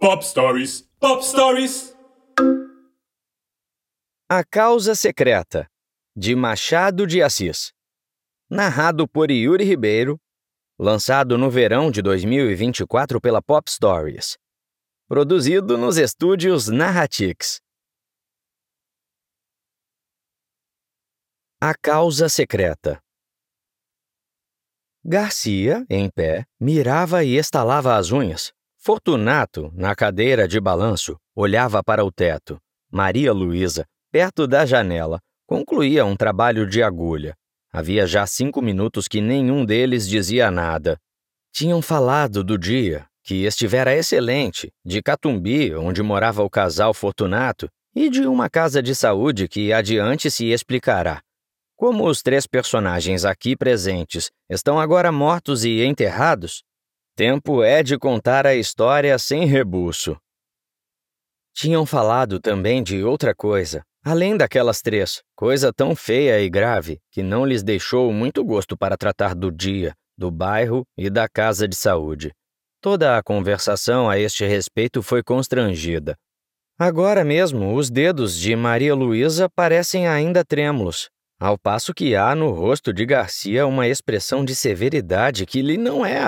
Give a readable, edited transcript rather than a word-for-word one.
Pop Stories, Pop Stories. A Causa Secreta, de Machado de Assis. Narrado por Yuri Ribeiro, lançado no verão de 2024 pela Pop Stories. Produzido nos estúdios Narratix. A Causa Secreta. Garcia, em pé, mirava e estalava as unhas. Fortunato, na cadeira de balanço, olhava para o teto. Maria Luísa, perto da janela, concluía um trabalho de agulha. Havia já 5 minutos que nenhum deles dizia nada. Tinham falado do dia, que estivera excelente, de Catumbi, onde morava o casal Fortunato, e de uma casa de saúde que adiante se explicará. Como os 3 personagens aqui presentes estão agora mortos e enterrados, tempo é de contar a história sem rebuço. Tinham falado também de outra coisa, além daquelas 3, coisa tão feia e grave que não lhes deixou muito gosto para tratar do dia, do bairro e da casa de saúde. Toda a conversação a este respeito foi constrangida. Agora mesmo, os dedos de Maria Luísa parecem ainda trêmulos, ao passo que há no rosto de Garcia uma expressão de severidade que lhe não é